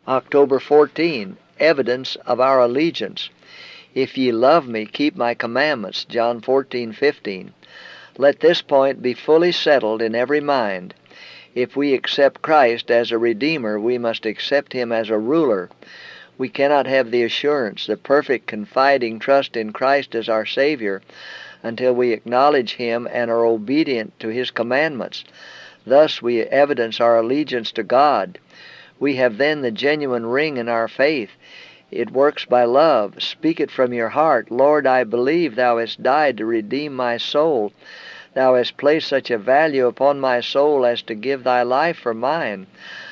October 14, evidence of our allegiance. If ye love me, keep my commandments. John 14:15. Let this point be fully settled in every mind. If we accept Christ as a Redeemer, we must accept Him as a ruler. We cannot have the assurance, the perfect confiding trust in Christ as our Savior, until we acknowledge Him and are obedient to His commandments. Thus we evidence our allegiance to God. We have then the genuine ring in our faith. It works by love. Speak it from your heart. Lord, I believe Thou hast died to redeem my soul. Thou hast placed such a value upon my soul as to give Thy life for mine.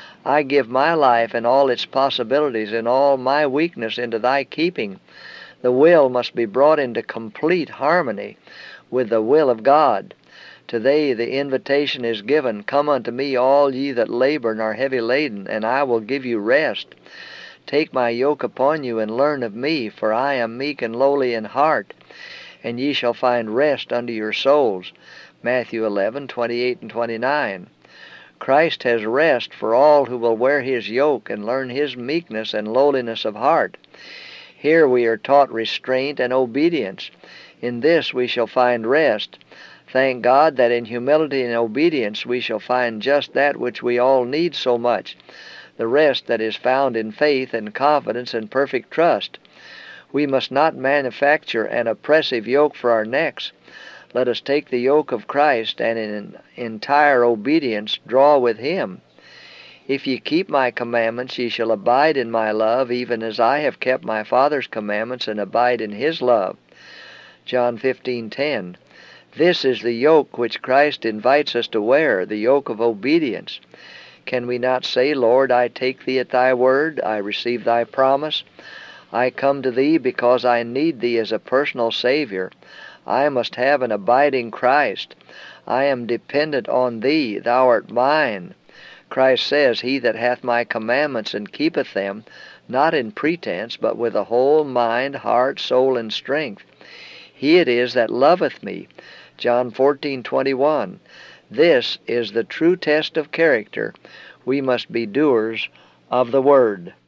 I give my life and all its possibilities and all my weakness into Thy keeping. The will must be brought into complete harmony with the will of God. To Thee the invitation is given, Come unto me, all ye that labor and are heavy laden, and I will give you rest. Take my yoke upon you and learn of me, for I am meek and lowly in heart, and ye shall find rest unto your souls. Matthew 11:28 and 29. Christ has rest for all who will wear His yoke and learn His meekness and lowliness of heart. Here we are taught restraint and obedience. In this we shall find rest. Thank God that in humility and obedience we shall find just that which we all need so much, the rest that is found in faith and confidence and perfect trust. We must not manufacture an oppressive yoke for our necks. Let us take the yoke of Christ and in entire obedience draw with Him. If ye keep my commandments, ye shall abide in my love, even as I have kept my Father's commandments and abide in His love. John 15:10. This is the yoke which Christ invites us to wear, the yoke of obedience. Can we not say, Lord, I take Thee at Thy word, I receive Thy promise, I come to Thee because I need Thee as a personal Savior. I must have an abiding Christ. I am dependent on Thee, Thou art mine. Christ says, He that hath my commandments and keepeth them, not in pretense, but with a whole mind, heart, soul, and strength, he it is that loveth me. John 14:21. This is the true test of character. We must be doers of the word.